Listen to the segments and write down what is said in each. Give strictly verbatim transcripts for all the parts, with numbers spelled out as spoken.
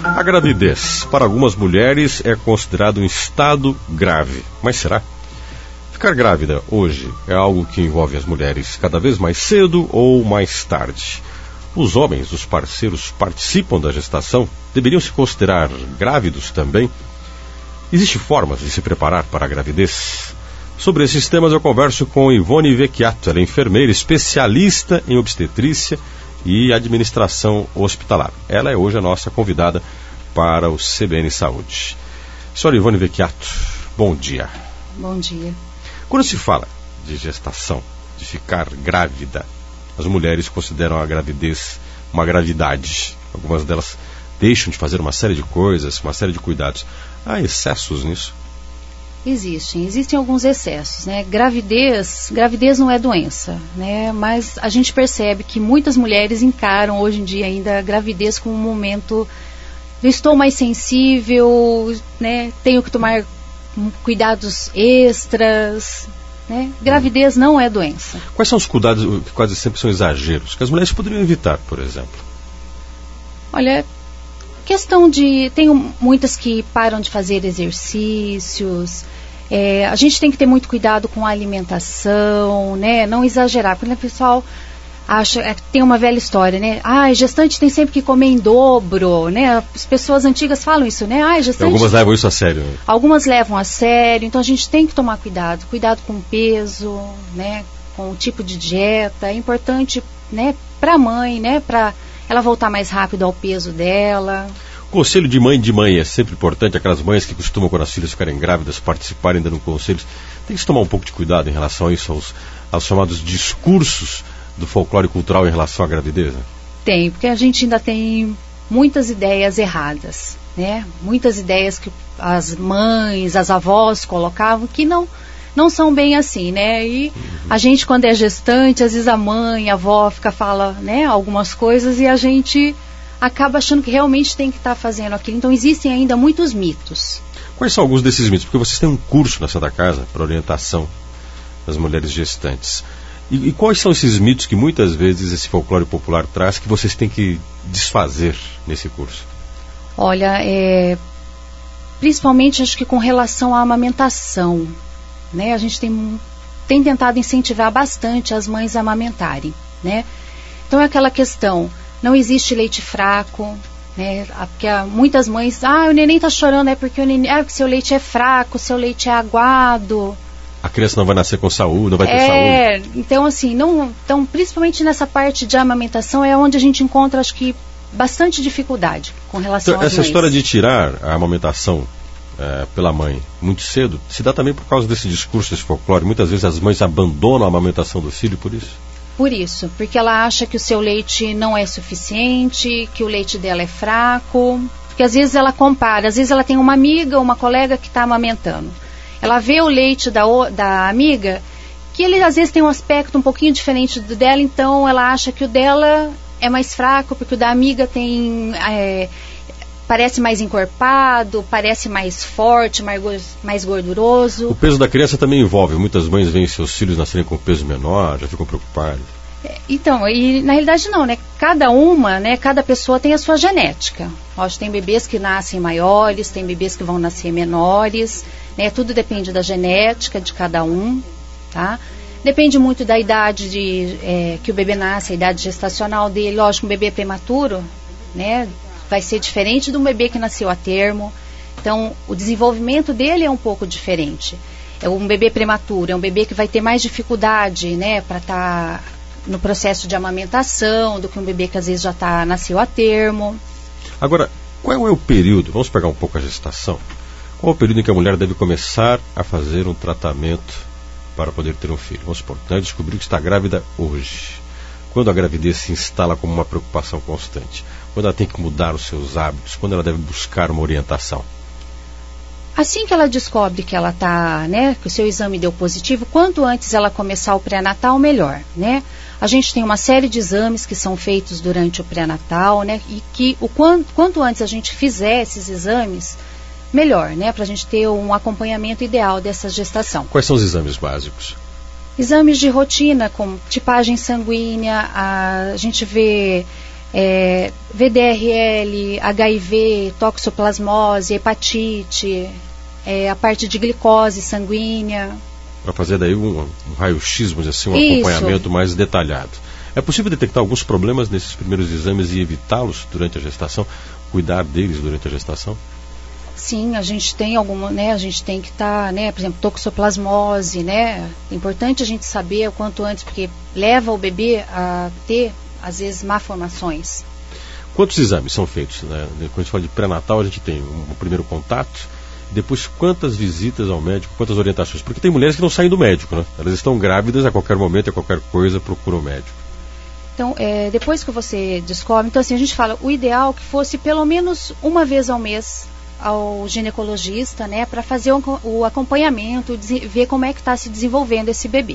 A gravidez, para algumas mulheres, é considerado um estado grave. Mas será? Ficar grávida hoje é algo que envolve as mulheres cada vez mais cedo ou mais tarde. Os homens, os parceiros, participam da gestação? Deveriam se considerar grávidos também? Existem formas de se preparar para a gravidez? Sobre esses temas eu converso com Ivone Vecchiato, ela é enfermeira, especialista em obstetrícia e administração hospitalar. Ela é hoje a nossa convidada para o C B N Saúde. Senhora Ivone Vecchiato, bom dia. Bom dia. Quando se fala de gestação, de ficar grávida, as mulheres consideram a gravidez uma gravidade. Algumas delas deixam de fazer uma série de coisas, uma série de cuidados. Há excessos nisso? Existem, existem alguns excessos, né? Gravidez, gravidez não é doença, né? Mas a gente percebe que muitas mulheres encaram hoje em dia ainda a gravidez como um momento, eu estou mais sensível, né? Tenho que tomar cuidados extras, né? Gravidez hum. não é doença. Quais são os cuidados que quase sempre são exageros, que as mulheres poderiam evitar, por exemplo? Olha, questão de... Tem muitas que param de fazer exercícios. É, a gente tem que ter muito cuidado com a alimentação, né? Não exagerar, porque o pessoal acha, é, tem uma velha história, né? Ah, gestante tem sempre que comer em dobro, né? As pessoas antigas falam isso, né? Ah, gestante... Algumas levam isso a sério, né? Algumas levam a sério, então a gente tem que tomar cuidado. Cuidado com o peso, né? Com o tipo de dieta. É importante, né? Para a mãe, né? Para ela voltar mais rápido ao peso dela. Conselho de mãe de mãe é sempre importante. Aquelas mães que costumam, quando as filhas ficarem grávidas, participarem dando conselhos. Tem que se tomar um pouco de cuidado em relação a isso, aos, aos chamados discursos do folclore cultural em relação à gravidez? Né? Tem, porque a gente ainda tem muitas ideias erradas, né? Muitas ideias que as mães, as avós colocavam que não, não são bem assim, né? E uhum. a gente, quando é gestante, às vezes a mãe, a avó fica, fala, né, algumas coisas e a gente acaba achando que realmente tem que estar tá fazendo aquilo. Então existem ainda muitos mitos. Quais são alguns desses mitos? Porque vocês têm um curso na Santa Casa para orientação das mulheres gestantes. E, e quais são esses mitos que muitas vezes esse folclore popular traz que vocês têm que desfazer nesse curso? Olha, é, principalmente acho que com relação à amamentação, né? A gente tem, tem tentado incentivar bastante as mães a amamentarem, né? Então é aquela questão, não existe leite fraco, né? Porque muitas mães, ah, o neném está chorando, é porque o neném, é porque seu leite é fraco, seu leite é aguado. A criança não vai nascer com saúde, não vai ter é, saúde. Então, assim, não, então, principalmente nessa parte de amamentação é onde a gente encontra, acho que, bastante dificuldade com relação então, às essa mães. História de tirar a amamentação é, pela mãe muito cedo, se dá também por causa desse discurso, desse folclore. Muitas vezes as mães abandonam a amamentação do filho por isso? Por isso, porque ela acha que o seu leite não é suficiente, que o leite dela é fraco, porque às vezes ela compara, às vezes ela tem uma amiga, uma colega que está amamentando. Ela vê o leite da, da amiga, que ele às vezes tem um aspecto um pouquinho diferente do dela, então ela acha que o dela é mais fraco, porque o da amiga tem, é, parece mais encorpado, parece mais forte, mais, mais gorduroso. O peso da criança também envolve, muitas mães veem seus filhos nascerem com peso menor, já ficam preocupadas. Então, e na realidade não, né? Cada uma, né? Cada pessoa tem a sua genética. Lógico, tem bebês que nascem maiores, tem bebês que vão nascer menores, né? Tudo depende da genética de cada um, tá? Depende muito da idade de, é, que o bebê nasce, a idade gestacional dele. Lógico, um bebê prematuro, né? Vai ser diferente de um bebê que nasceu a termo. Então, o desenvolvimento dele é um pouco diferente. É um bebê prematuro, é um bebê que vai ter mais dificuldade, né? Para estar... Tá no processo de amamentação, do que um bebê que às vezes já tá, nasceu a termo. Agora, qual é o período, vamos pegar um pouco a gestação, qual é o período em que a mulher deve começar a fazer um tratamento para poder ter um filho? Vamos supor, ela descobriu que está grávida hoje. Quando a gravidez se instala como uma preocupação constante? Quando ela tem que mudar os seus hábitos? Quando ela deve buscar uma orientação? Assim que ela descobre que ela tá, né, que o seu exame deu positivo, quanto antes ela começar o pré-natal, melhor, né? A gente tem uma série de exames que são feitos durante o pré-natal, né? E que o quanto, quanto antes a gente fizer esses exames, melhor, né? Para a gente ter um acompanhamento ideal dessa gestação. Quais são os exames básicos? Exames de rotina, como tipagem sanguínea, a, a gente vê é, V D R L, H I V, toxoplasmose, hepatite, é, a parte de glicose sanguínea. Para fazer daí um, um raio-x, assim, um Isso. acompanhamento mais detalhado. É possível detectar alguns problemas nesses primeiros exames e evitá-los durante a gestação? Cuidar deles durante a gestação? Sim, a gente tem alguma, né, a gente tem que estar, tá, né, por exemplo, toxoplasmose, né, é importante a gente saber o quanto antes, porque leva o bebê a ter, às vezes, malformações. Quantos exames são feitos, né? Quando a gente fala de pré-natal, a gente tem um, um primeiro contato, depois quantas visitas ao médico, quantas orientações, porque tem mulheres que não saem do médico, né? Elas estão grávidas, a qualquer momento, a qualquer coisa, procuram o médico. Então, é, depois que você descobre, então assim, a gente fala, o ideal que fosse pelo menos uma vez ao mês ao ginecologista, né, para fazer o, o acompanhamento, ver como é que está se desenvolvendo esse bebê.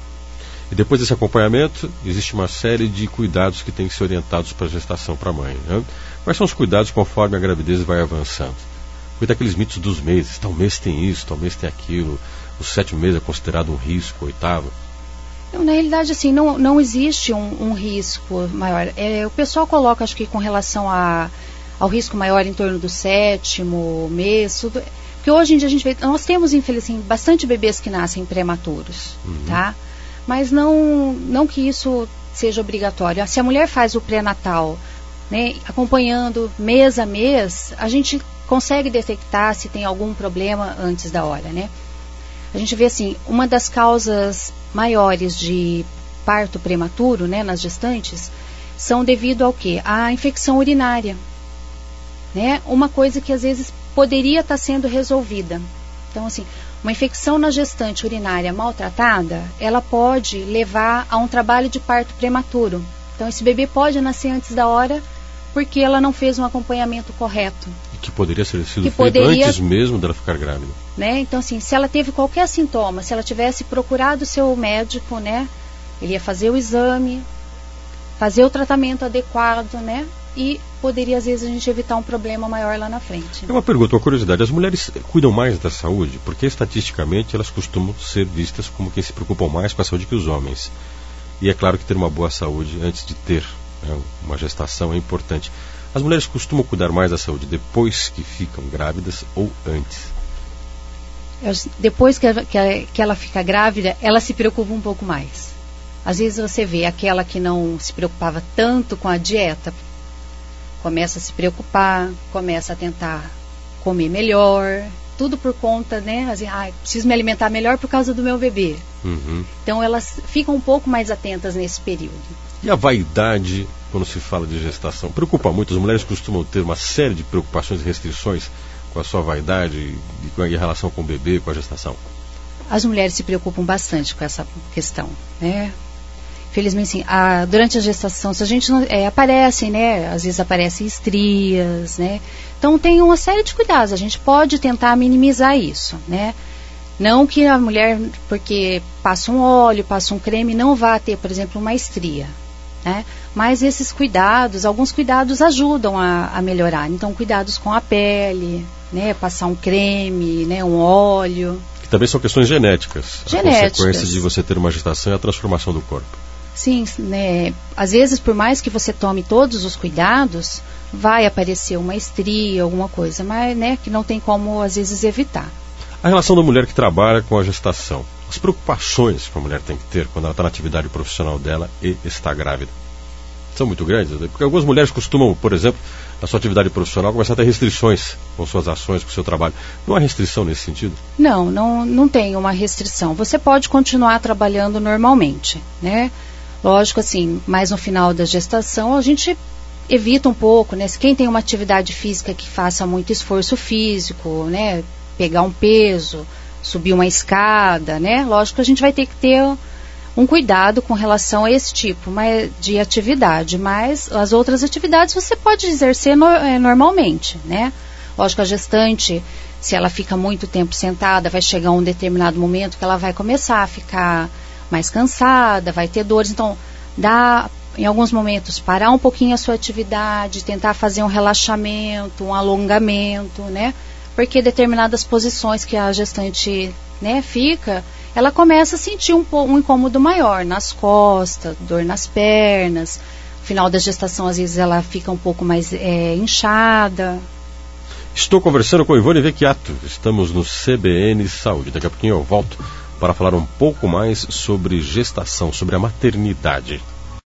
E depois desse acompanhamento, existe uma série de cuidados que têm que ser orientados para a gestação, para a mãe, né? Quais são os cuidados conforme a gravidez vai avançando? Cuida daqueles mitos dos meses, tal mês tem isso, tal mês tem aquilo, o sétimo mês é considerado um risco, o oitavo. Não, na realidade, assim, não, não existe um, um risco maior. É, o pessoal coloca, acho que com relação a ao risco maior em torno do sétimo mês, tudo, porque hoje em dia a gente vê, nós temos, infelizmente, bastante bebês que nascem prematuros, uhum. tá? Mas não, não que isso seja obrigatório. Se a mulher faz o pré-natal, né, acompanhando mês a mês, a gente consegue detectar se tem algum problema antes da hora, né? A gente vê assim, uma das causas maiores de parto prematuro, né, nas gestantes, são devido ao quê? À infecção urinária. Né? Uma coisa que às vezes poderia estar sendo resolvida. Então, assim, uma infecção na gestante urinária maltratada, ela pode levar a um trabalho de parto prematuro. Então, esse bebê pode nascer antes da hora porque ela não fez um acompanhamento correto. E que poderia ser sido que feito poderia, antes mesmo dela ficar grávida. Né? Então, assim, se ela teve qualquer sintoma, se ela tivesse procurado o seu médico, né, ele ia fazer o exame, fazer o tratamento adequado, né? E poderia, às vezes, a gente evitar um problema maior lá na frente. É uma pergunta, uma curiosidade. As mulheres cuidam mais da saúde? Porque, estatisticamente, elas costumam ser vistas como quem se preocupam mais com a saúde que os homens. E é claro que ter uma boa saúde antes de ter, né, uma gestação é importante. As mulheres costumam cuidar mais da saúde depois que ficam grávidas ou antes? Depois que ela, que ela, que ela fica grávida, ela se preocupa um pouco mais. Às vezes você vê aquela que não se preocupava tanto com a dieta, começa a se preocupar, começa a tentar comer melhor, tudo por conta, né? Assim, ah, preciso me alimentar melhor por causa do meu bebê. Uhum. Então elas ficam um pouco mais atentas nesse período. E a vaidade, quando se fala de gestação, preocupa muito? As mulheres costumam ter uma série de preocupações e restrições com a sua vaidade e com a relação com o bebê, com a gestação? As mulheres se preocupam bastante com essa questão, né? Felizmente, sim, a, durante a gestação, se a gente não, é, aparecem, né, às vezes aparecem estrias, né, então tem uma série de cuidados, a gente pode tentar minimizar isso, né, não que a mulher, porque passa um óleo, passa um creme, não vá ter, por exemplo, uma estria, né, mas esses cuidados, alguns cuidados ajudam a, a melhorar, então cuidados com a pele, né, passar um creme, né, um óleo. Que também são questões genéticas, genéticas. A consequência de você ter uma gestação é a transformação do corpo. Sim, né, às vezes por mais que você tome todos os cuidados, vai aparecer uma estria, alguma coisa, mas, né, que não tem como às vezes evitar. A relação da mulher que trabalha com a gestação, as preocupações que a mulher tem que ter quando ela está na atividade profissional dela e está grávida, são muito grandes, porque algumas mulheres costumam, por exemplo, na sua atividade profissional, começar a ter restrições com suas ações, com o seu trabalho. Não há restrição nesse sentido? Não, não, não tem uma restrição. Você pode continuar trabalhando normalmente, né? Lógico, assim, mas no final da gestação a gente evita um pouco, né? Se quem tem uma atividade física que faça muito esforço físico, né? Pegar um peso, subir uma escada, né? Lógico que a gente vai ter que ter um cuidado com relação a esse tipo de atividade, mas as outras atividades você pode exercer no, é, normalmente, né? Lógico, a gestante, se ela fica muito tempo sentada, vai chegar um determinado momento que ela vai começar a ficar mais cansada, vai ter dores, então dá, em alguns momentos, parar um pouquinho a sua atividade, tentar fazer um relaxamento, um alongamento, né? Porque determinadas posições que a gestante, né, fica, ela começa a sentir um, um incômodo maior nas costas, dor nas pernas, final da gestação, às vezes ela fica um pouco mais é, inchada. Estou conversando com Ivone Vecchiato, estamos no C B N Saúde. Daqui a pouquinho eu volto para falar um pouco mais sobre gestação, sobre a maternidade.